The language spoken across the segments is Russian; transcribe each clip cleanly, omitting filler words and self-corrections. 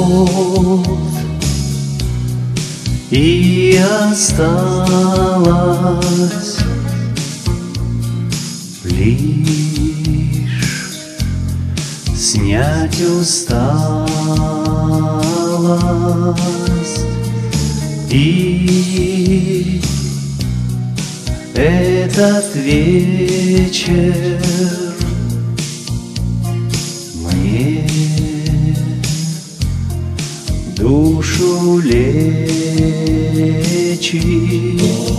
год, и осталось лишь снять усталость. И этот вечер мне душу лечит.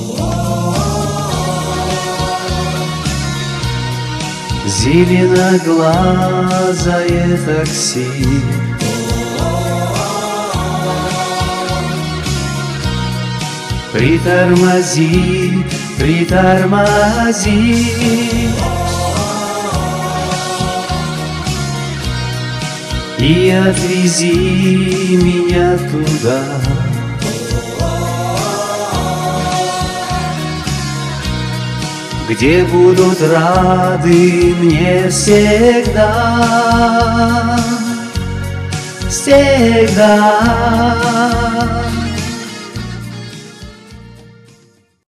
Зеленоглазое такси притормози, притормози. И отвези меня туда, где будут рады мне всегда, всегда.